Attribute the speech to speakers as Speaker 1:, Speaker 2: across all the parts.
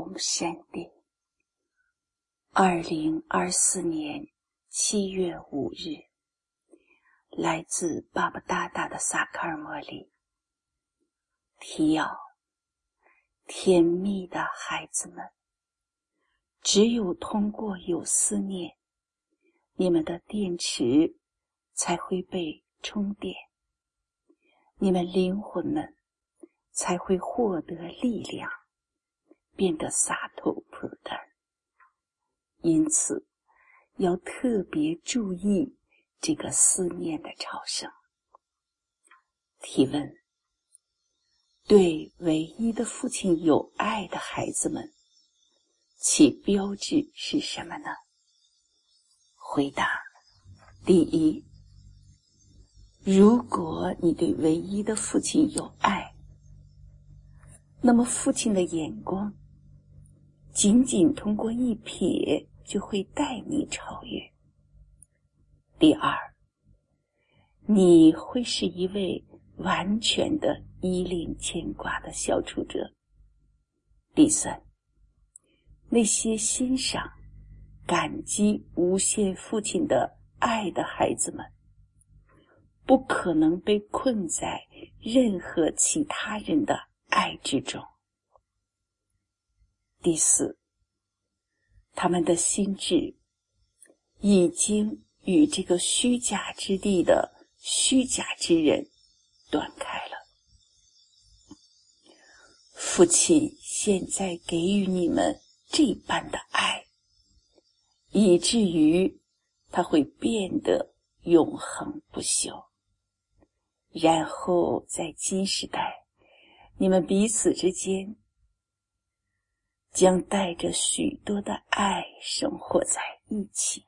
Speaker 1: 山地2024年7月5日，来自巴布达达的萨克尔莫里。提要：甜蜜的孩子们，只有通过有思念，你们的电池才会被充电，你们灵魂们才会获得力量，变得洒脱普达。因此要特别注意这个思念的超生。提问：对唯一的父亲有爱的孩子们，其标志是什么呢？回答：第一，如果你对唯一的父亲有爱，那么父亲的眼光仅仅通过一瞥就会带你超越。第二，你会是一位完全的依恋牵挂的消除者。第三，那些欣赏、感激无限父亲的爱的孩子们，不可能被困在任何其他人的爱之中。第四，他们的心智已经与这个虚假之地的虚假之人断开了。父亲现在给予你们这般的爱，以至于它会变得永恒不朽。然后在今时代，你们彼此之间将带着许多的爱生活在一起。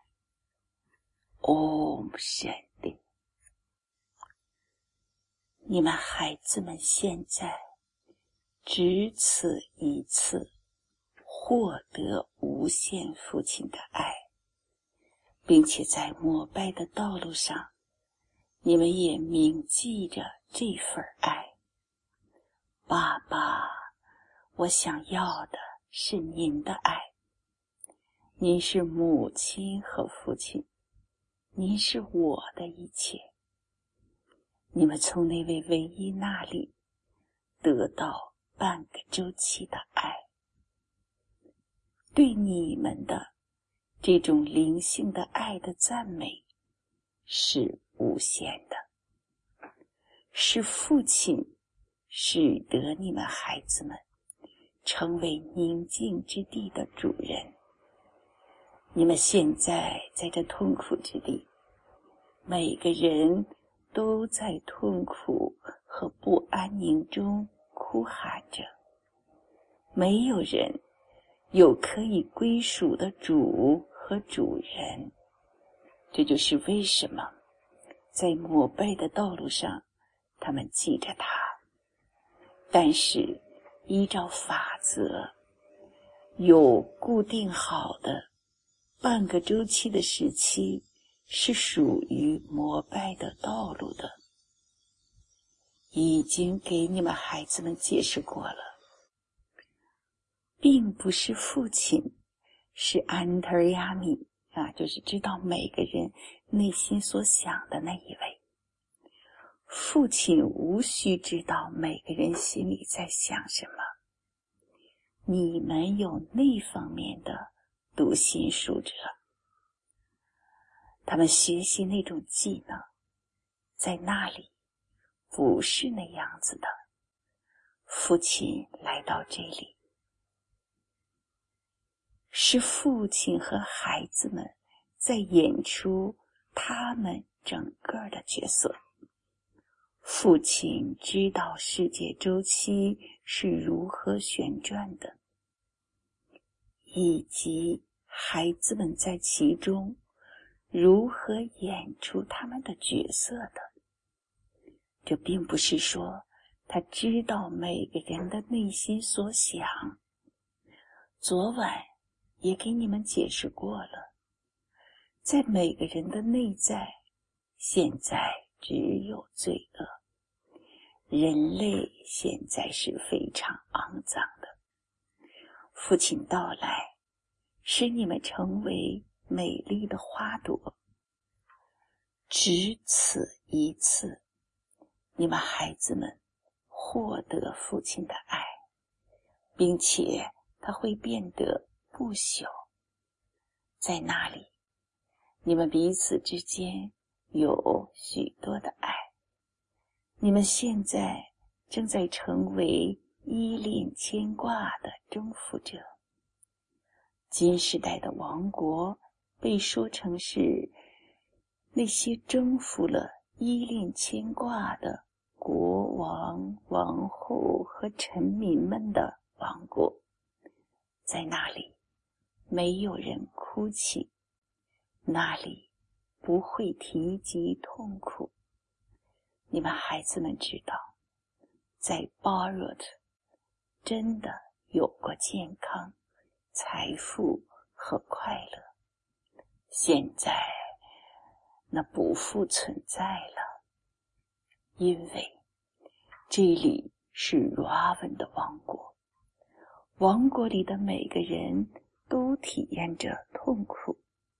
Speaker 1: 山地，你们孩子们现在只此一次获得无限父亲的爱，并且在膜拜的道路上，你们也铭记着这份爱。爸爸，我想要的是您的爱。您是母亲和父亲，您是我的一切。你们从那位唯一那里得到半个周期的爱。对你们的这种灵性的爱的赞美是无限的，是父亲使得你们孩子们成为宁静之地的主人。你们现在在这痛苦之地，每个人都在痛苦和不安宁中哭喊着，没有人有可以归属的主和主人。这就是为什么在膜拜的道路上他们记着他，但是依照法则，有固定好的半个周期的时期是属于膜拜的道路的。已经给你们孩子们解释过了，并不是父亲是安特亚米就是知道每个人内心所想的那一位。父亲无需知道每个人心里在想什么，你们有那方面的读心术者，他们学习那种技能，在那里不是那样子的。父亲来到这里，是父亲和孩子们在演出他们整个的角色。父亲知道世界周期是如何旋转的，以及孩子们在其中如何演出他们的角色的。这并不是说他知道每个人的内心所想，昨晚也给你们解释过了，在每个人的内在现在只有罪恶。人类现在是非常肮脏的， 父亲到来，使你们成为美丽的花朵。只此一次，你们孩子们获得父亲的爱，并且它会变得不朽。在那里，你们彼此之间有许多的爱。你们现在正在成为依恋牵挂的征服者。今时代的王国被说成是那些征服了依恋牵挂的国王、王后和臣民们的王国。在那里，没有人哭泣，那里不会提及痛苦。你们孩子们知道，在巴若特真的有过健康、财富和快乐。现在那不复存在了，因为这里是 Ravan 的王国，王国里的每个人都体验着痛苦，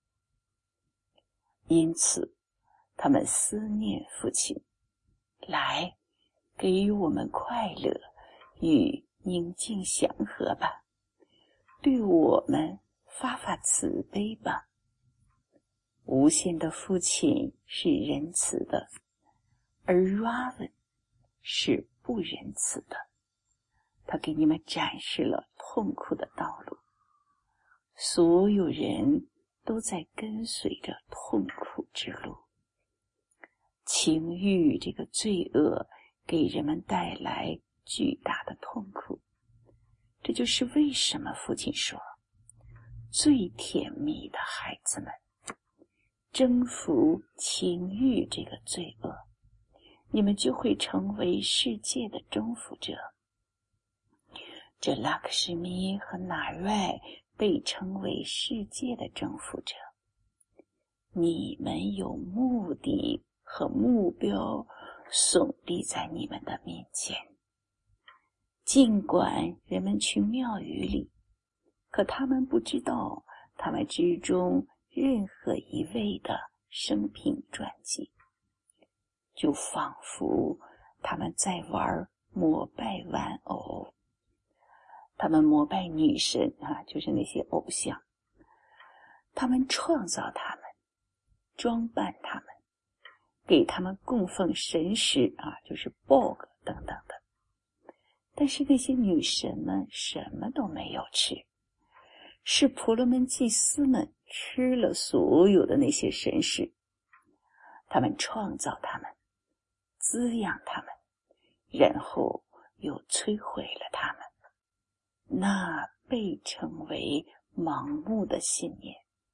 Speaker 1: 因此他们思念父亲，来给予我们快乐与宁静祥和吧，对我们发发慈悲吧。无限的父亲是仁慈的，而 Ravan 是不仁慈的。他给你们展示了痛苦的道路，所有人都在跟随着痛苦之路。情欲这个罪恶给人们带来巨大的痛苦，这就是为什么父亲说，最甜蜜的孩子们，征服情欲这个罪恶，你们就会成为世界的征服者。这拉克什米和纳瑞被称为世界的征服者。你们有目的和目标耸立在你们的面前。尽管人们去庙宇里，可他们不知道他们之中任何一位的生平传记，就仿佛他们在玩膜拜玩偶。他们膜拜女神就是那些偶像，他们创造他们，装扮他们，给他们供奉神食就是 bog 等等的。但是那些女神们什么都没有吃，是婆罗门祭司们吃了所有的那些神食。他们创造他们，滋养他们，然后又摧毁了他们。那被称为盲目的信念。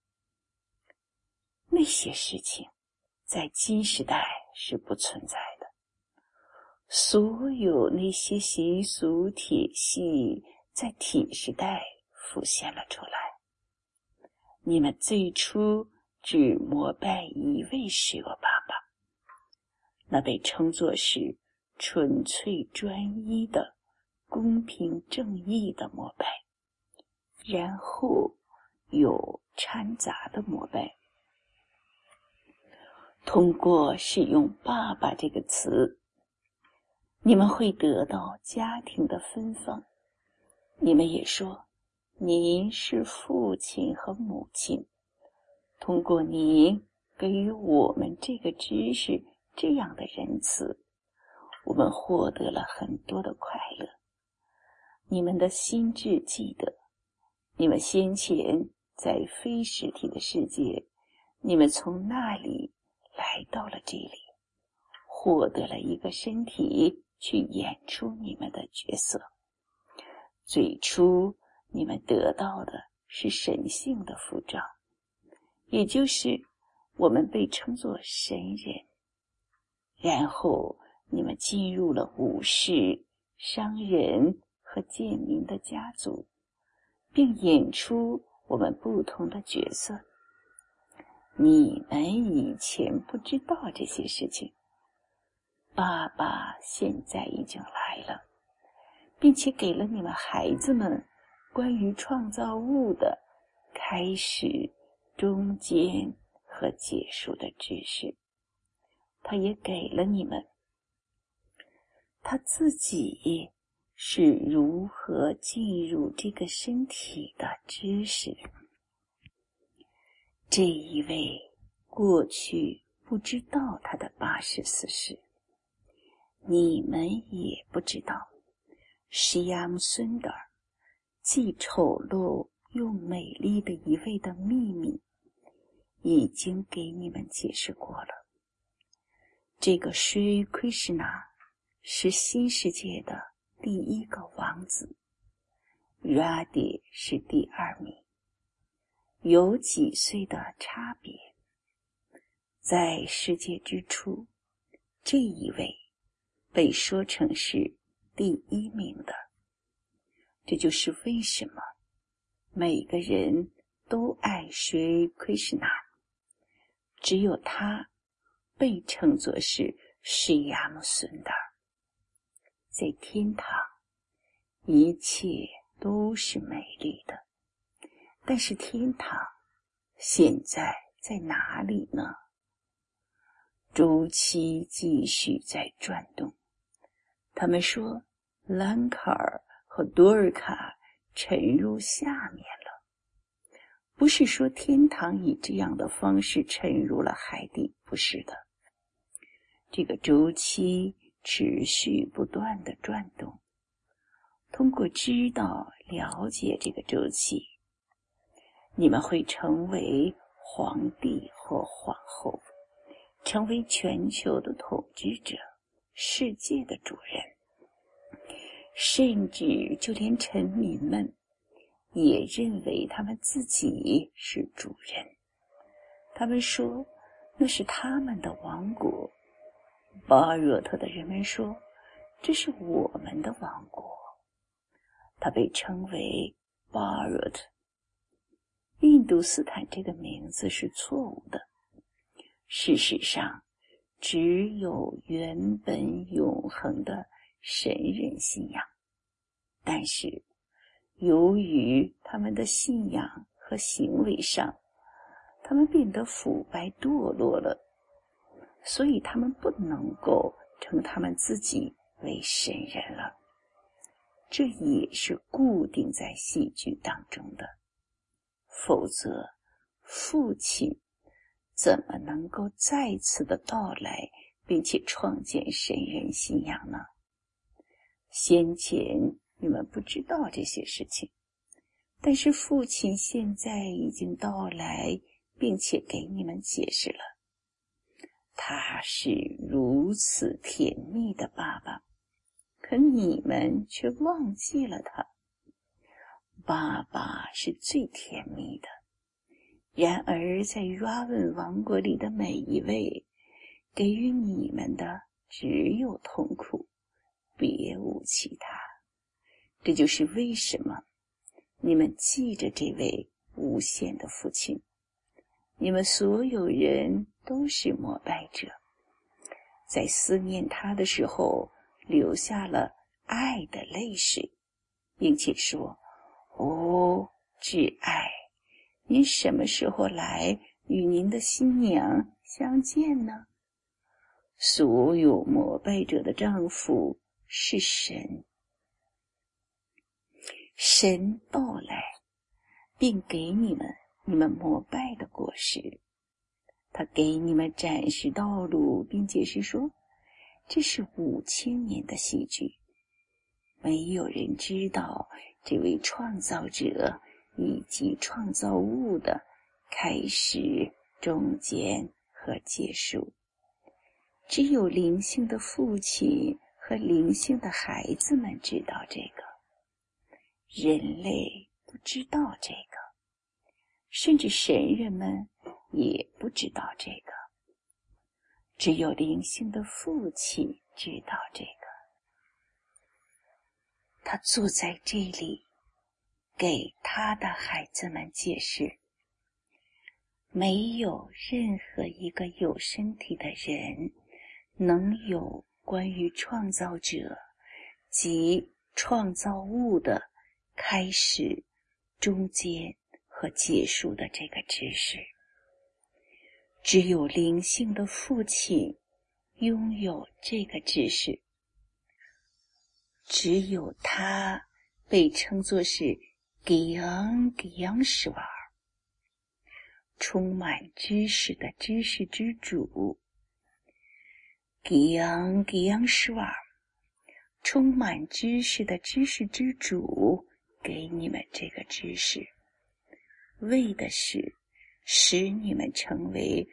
Speaker 1: 那些事情在今时代是不存在的。所有那些习俗体系在体时代浮现了出来。你们最初只膜拜一位十恶爸爸，那被称作是纯粹专一的公平正义的膜拜，然后有掺杂的膜拜。通过使用爸爸这个词，你们会得到家庭的芬芳。你们也说您是父亲和母亲，通过您给予我们这个知识，这样的仁慈，我们获得了很多的快乐。你们的心智记得，你们先前在非实体的世界，你们从那里来到了这里，获得了一个身体去演出你们的角色。最初你们得到的是神性的服装，也就是我们被称作神人。然后你们进入了武士、商人和贱民的家族，并演出我们不同的角色。你们以前不知道这些事情，爸爸现在已经来了，并且给了你们孩子们关于创造物的开始、中间和结束的知识。他也给了你们他自己是如何进入这个身体的知识。这一位过去不知道他的84世，你们也不知道，西亚姆孙德尔既丑陋又美丽的一位的秘密，已经给你们解释过了。这个Sri Krishna是新世界的第一个王子， Radhe 是第二名，有几岁的差别。在世界之初，这一位被说成是第一名的。这就是为什么每个人都爱Sri Krishna， 只有他被称作是Shyama Sundar。在天堂，一切都是美丽的，但是天堂现在在哪里呢？周期继续在转动。他们说兰卡尔和多尔卡沉入下面了，不是说天堂以这样的方式沉入了海底，不是的。这个周期持续不断的转动，通过知道了解这个周期，你们会成为皇帝或皇后，成为全球的统治者，世界的主人。甚至就连臣民们也认为他们自己是主人，他们说那是他们的王国。巴若特的人们说这是我们的王国，它被称为巴若特。印度斯坦这个名字是错误的，事实上只有原本永恒的神人信仰，但是由于他们的信仰和行为上，他们变得腐败堕落了，所以他们不能够称他们自己为神人了。这也是固定在戏剧当中的，否则父亲怎么能够再次的到来并且创建神人信仰呢？先前你们不知道这些事情，但是父亲现在已经到来并且给你们解释了。他是如此甜蜜的爸爸，可你们却忘记了他。爸爸是最甜蜜的，然而在 Ravan 王国里的每一位给予你们的只有痛苦，别无其他。这就是为什么你们记着这位无限的父亲，你们所有人都是膜拜者，在思念他的时候流下了爱的泪水，并且说：哦，挚爱，您什么时候来与您的新娘相见呢？所有膜拜者的丈夫是神，神到来并给你们膜拜的果实，他给你们展示道路，并解释说这是5000年的戏剧。没有人知道这位创造者以及创造物的开始、中间和结束，只有灵性的父亲和灵性的孩子们知道这个，人类不知道这个，甚至神人们也不知道这个，只有灵性的父亲知道这个。他坐在这里给他的孩子们解释，没有任何一个有身体的人能有关于创造者及创造物的开始、中间和结束的这个知识。只有灵性的父亲拥有这个知识，只有他被称作是吉昂什瓦尔，充满知识的知识之主。吉昂什瓦尔，充满知识的知识之主，给你们这个知识，为的是使你们成为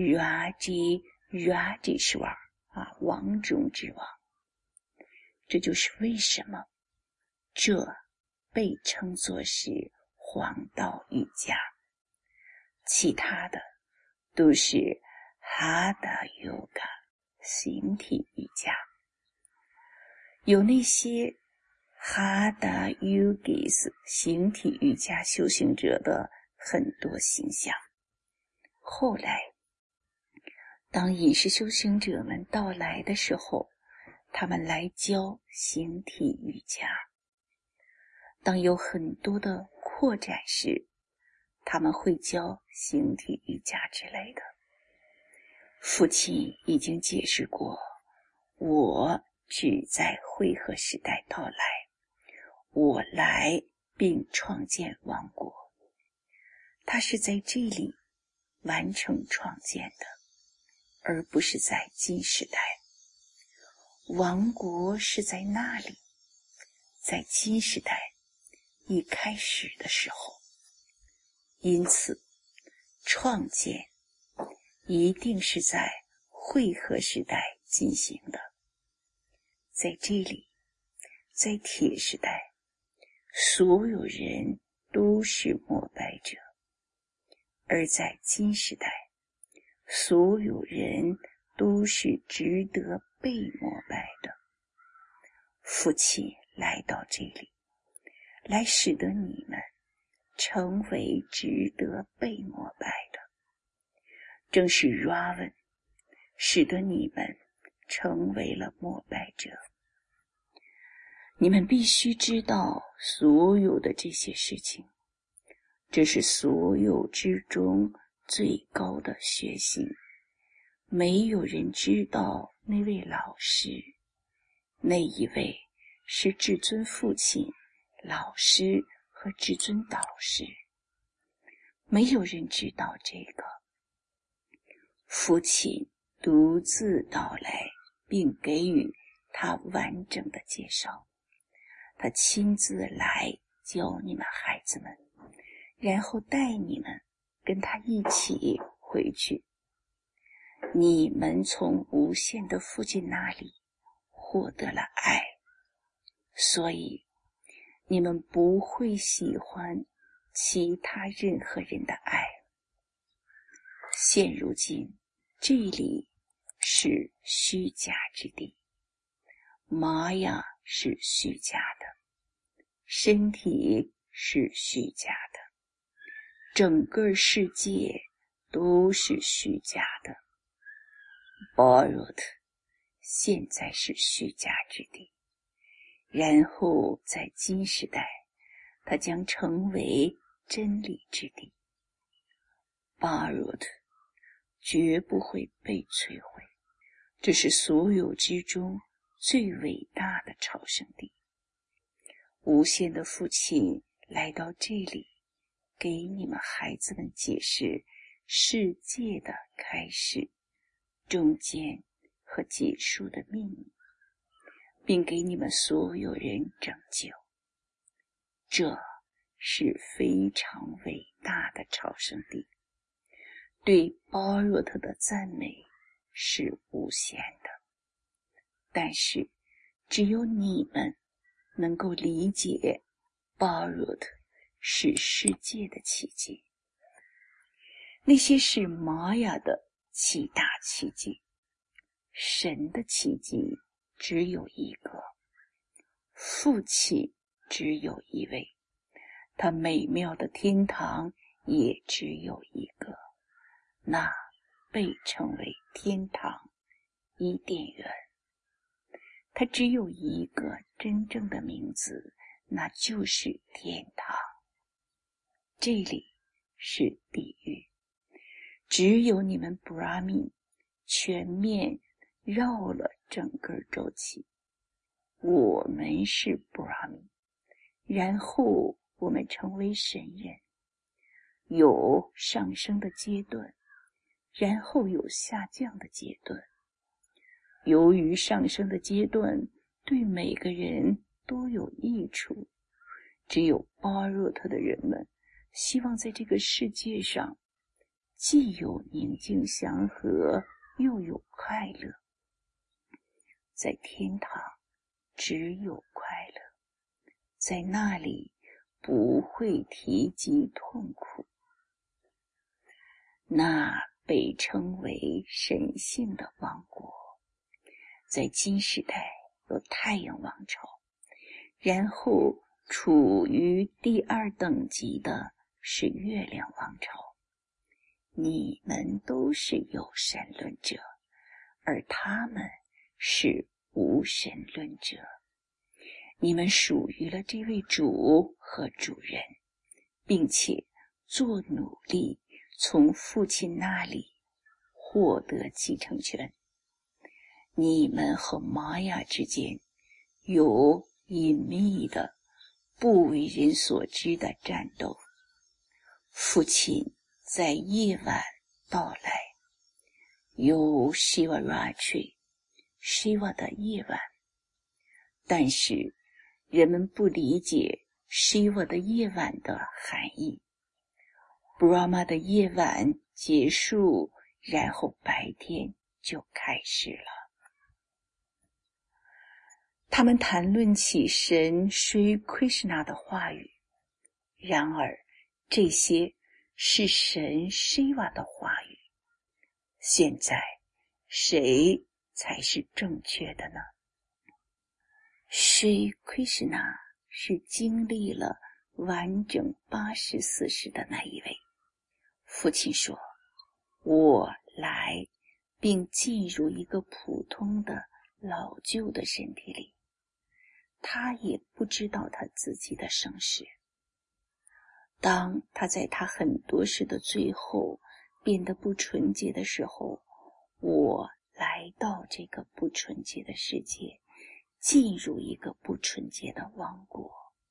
Speaker 1: Raji什瓦尔王中之王。这就是为什么这被称作是黄道瑜伽，其他的都是哈达瑜伽形体瑜伽。有那些哈达瑜伽形体瑜伽修行者的很多形象，后来当饮食修行者们到来的时候，他们来教形体瑜伽。当有很多的扩展时，他们会教形体瑜伽之类的。父亲已经解释过，我只在汇合时代到来，我来并创建王国。他是在这里完成创建的，而不是在今时代。王国是在那里，在今时代一开始的时候。因此创建一定是在汇合时代进行的。在这里，在铁时代，所有人都是膜拜者，而在今时代，所有人都是值得被膜拜的。父亲来到这里，来使得你们成为值得被膜拜的。正是 Ravan 使得你们成为了膜拜者。你们必须知道所有的这些事情，这是所有之中最高的学习。没有人知道那位老师，那一位是至尊父亲、老师和至尊导师。没有人知道这个。父亲独自到来，并给予他完整的介绍。他亲自来教你们孩子们，然后带你们跟他一起回去。你们从无限的父亲那里获得了爱，所以你们不会喜欢其他任何人的爱。现如今这里是虚假之地，玛雅是虚假的，身体是虚假的，整个世界都是虚假的。Barut 现在是虚假之地，然后在今时代，它将成为真理之地。Barut 绝不会被摧毁，这是所有之中最伟大的朝圣地。无限的父亲来到这里，给你们孩子们解释世界的开始、中间和结束的秘密，并给你们所有人拯救。这是非常伟大的朝圣地。对巴若特的赞美是无限的，但是只有你们能够理解巴若特是世界的奇迹。那些是玛雅的7大奇迹，神的奇迹只有一个，父亲只有一位，他美妙的天堂也只有一个，那被称为天堂伊甸园。它只有一个真正的名字， 那就是天堂。这里是地狱。只有你们 Brahmin 全面绕了整个周期。我们是 Brahmin， 然后我们成为神人，有上升的阶段，然后有下降的阶段。由于上升的阶段对每个人都有益处，只有巴若特的人们希望在这个世界上既有宁静祥和，又有快乐。在天堂只有快乐，在那里不会提及痛苦。那被称为神性的王国，在今时代有太阳王朝，然后处于第二等级的是月亮王朝。你们都是有神论者，而他们是无神论者。你们属于了这位主和主人，并且做努力从父亲那里获得继承权。你们和玛雅之间有隐秘的不为人所知的战斗。父亲在夜晚到来，有 Shivaratri Shiva 的夜晚，但是人们不理解 Shiva 的夜晚的含义。Brahma 的夜晚结束，然后白天就开始了。他们谈论起神 Sri Krishna 的话语，然而这些是神 Shiva 的话语。现在谁才是正确的呢？ Sri Krishna 是经历了完整84世的那一位。父亲说，我来并进入一个普通的老旧的身体里，他也不知道他自己的生时。当他在他很多事的最后变得不纯洁的时候，我来到这个不纯洁的世界，进入一个不纯洁的王国。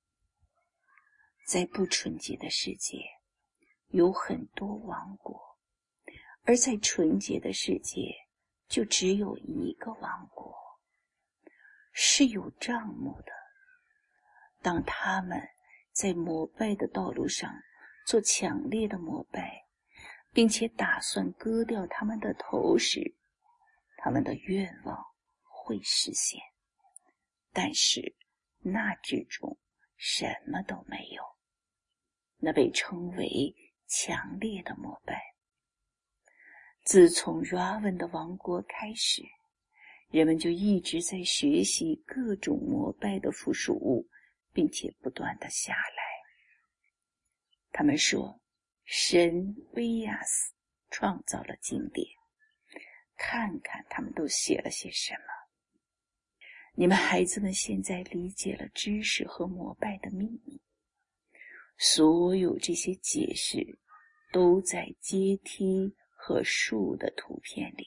Speaker 1: 在不纯洁的世界有很多王国，而在纯洁的世界就只有一个王国，是有帐幕的。当他们在膜拜的道路上做强烈的膜拜，并且打算割掉他们的头时，他们的愿望会实现。但是那之中什么都没有，那被称为强烈的膜拜。自从 Ravan 的王国开始，人们就一直在学习各种膜拜的附属物，并且不断地下来。他们说，神维亚斯创造了经典，看看他们都写了些什么。你们孩子们现在理解了知识和膜拜的秘密，所有这些解释都在阶梯和树的图片里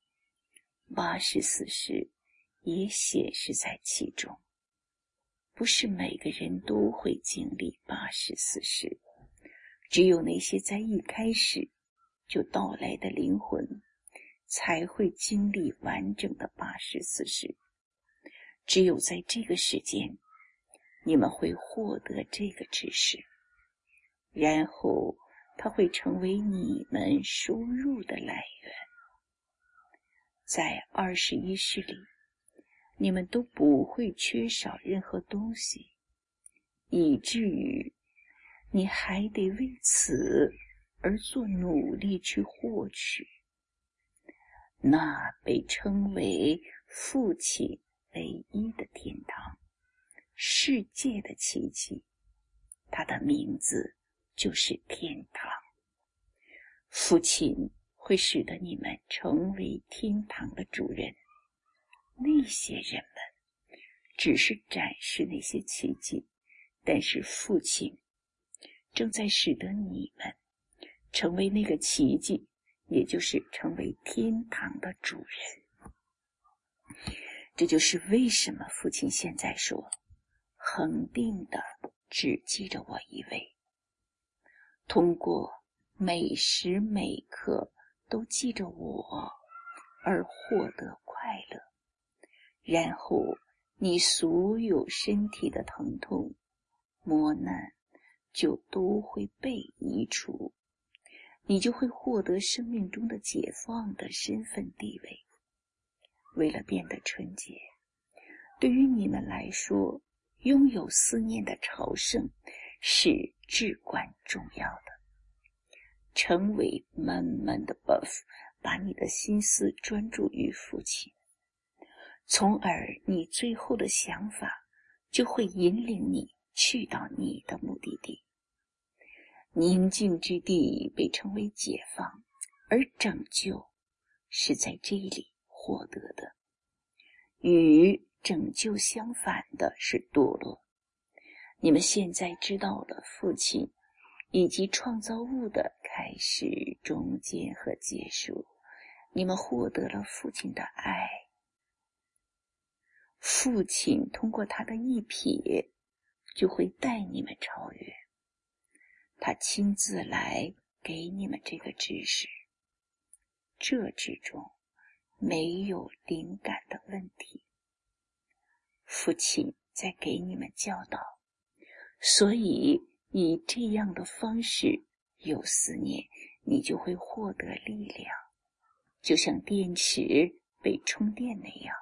Speaker 1: ，84世也显示在其中。不是每个人都会经历84世，只有那些在一开始就到来的灵魂才会经历完整的84世。只有在这个时间，你们会获得这个知识，然后它会成为你们收入的来源。在21世里，你们都不会缺少任何东西，以至于你还得为此而做努力去获取。那被称为父亲唯一的天堂，世界的奇迹，它的名字就是天堂。父亲会使得你们成为天堂的主人。那些人们只是展示那些奇迹， 但是父亲正在使得你们成为那个奇迹，也就是成为天堂的主人。这就是为什么父亲现在说，恒定的只记着我一位，通过每时每刻都记着我而获得快乐，然后你所有身体的疼痛磨难就都会被移除，你就会获得生命中的解放的身份地位。为了变得纯洁，对于你们来说，拥有思念的朝圣是至关重要的。成为满满的 buff， 把你的心思专注于父亲，从而你最后的想法就会引领你去到你的目的地。宁静之地被称为解放，而拯救是在这里获得的。与拯救相反的是堕落。你们现在知道了父亲以及创造物的开始、中间和结束，你们获得了父亲的爱。父亲通过他的一瞥就会带你们超越，他亲自来给你们这个知识，这之中没有灵感的问题。父亲在给你们教导，所以以这样的方式有思念，你就会获得力量，就像电池被充电那样。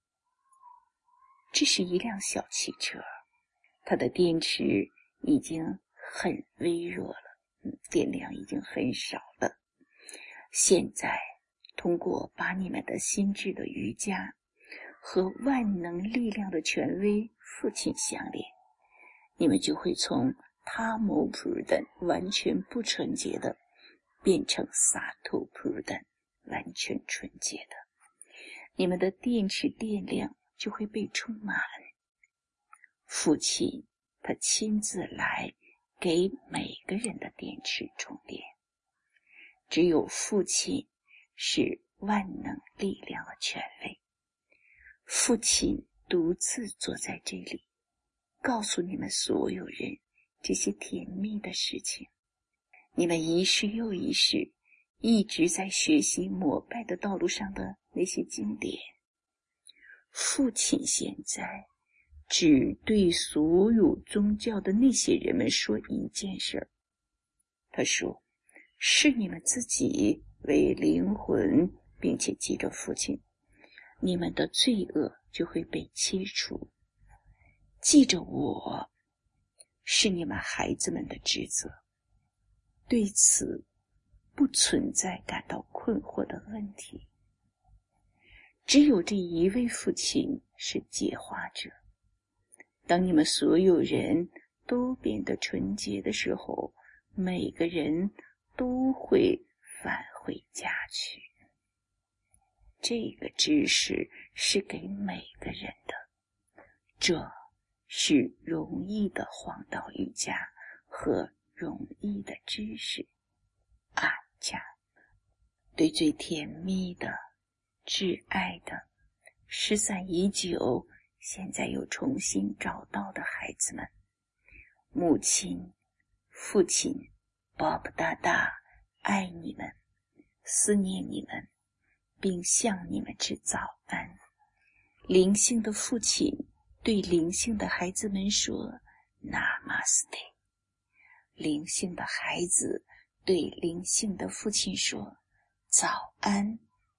Speaker 1: 这是一辆小汽车，它的电池已经很微弱了，电量已经很少了。现在通过把你们的心智的瑜伽和万能力量的权威父亲相连，你们就会从他摩普的完全不纯洁的变成萨图普的完全纯洁的，你们的电池电量就会被充满。父亲他亲自来给每个人的电池充电，只有父亲是万能力量的权威。父亲独自坐在这里，告诉你们所有人这些甜蜜的事情。你们一世又一世一直在学习膜拜的道路上的那些经典。父亲现在只对所有宗教的那些人们说一件事，他说，视你们自己为灵魂，并且记着父亲，你们的罪恶就会被切除。记着我，是你们孩子们的职责。对此不存在感到困惑的问题。只有这一位父亲是解化者。当你们所有人都变得纯洁的时候，每个人都会返回家去。这个知识是给每个人的，这是容易的黄道瑜伽和容易的知识。阿伽，对最甜蜜的、挚爱的、失散已久，现在又重新找到的孩子们，母亲、父亲、巴布大大爱你们，思念你们，并向你们致早安。灵性的父亲对灵性的孩子们说 Namaste， 灵性的孩子对灵性的父亲说早安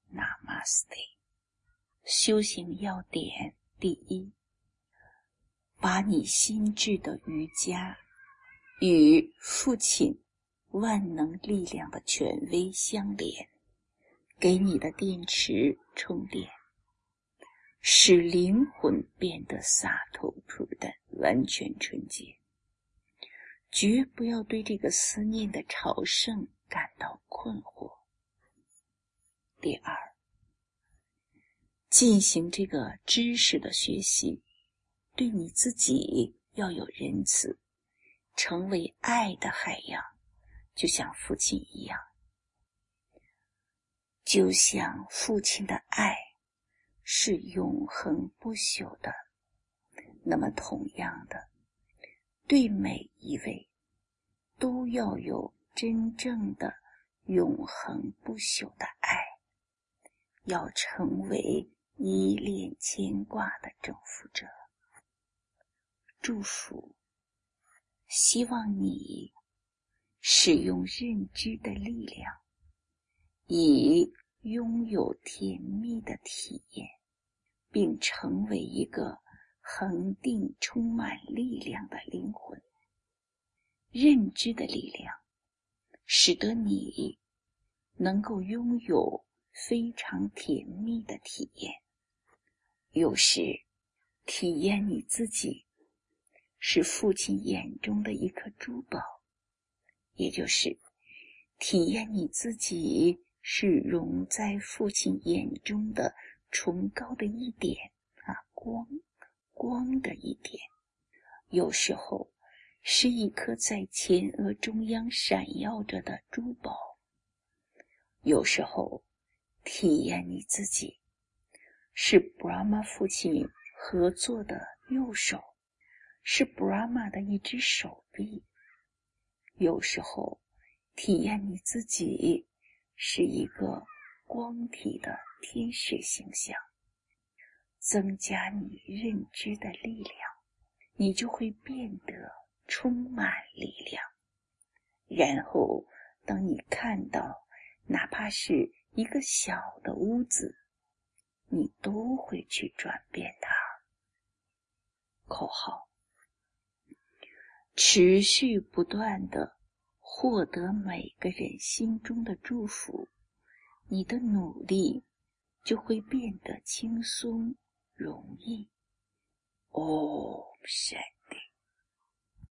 Speaker 1: Namaste。 修行要点第一，把你心智的瑜伽与父亲万能力量的权威相连，给你的电池充电，使灵魂变得萨陀普的完全纯洁。绝不要对这个思念的朝圣感到困惑。第二，进行这个知识的学习，对你自己要有仁慈，成为爱的海洋，就像父亲一样。就像父亲的爱是永恒不朽的，那么同样的，对每一位都要有真正的永恒不朽的爱，要成为依恋牵挂的征服者。祝福，希望你使用认知的力量，以拥有甜蜜的体验，并成为一个恒定充满力量的灵魂。认知的力量使得你能够拥有非常甜蜜的体验。有时体验你自己是父亲眼中的一颗珠宝，也就是体验你自己是融在父亲眼中的崇高的一点光的一点。有时候是一颗在前额中央闪耀着的珠宝，有时候体验你自己是 Brahma 父亲合作的右手，是 Brahma 的一只手臂。有时候体验你自己是一个光体的天使形象。增加你认知的力量，你就会变得充满力量。然后当你看到哪怕是一个小的屋子，你都会去转变它。口号：持续不断地获得每个人心中的祝福，你的努力就会变得轻松容易。Om Shanti。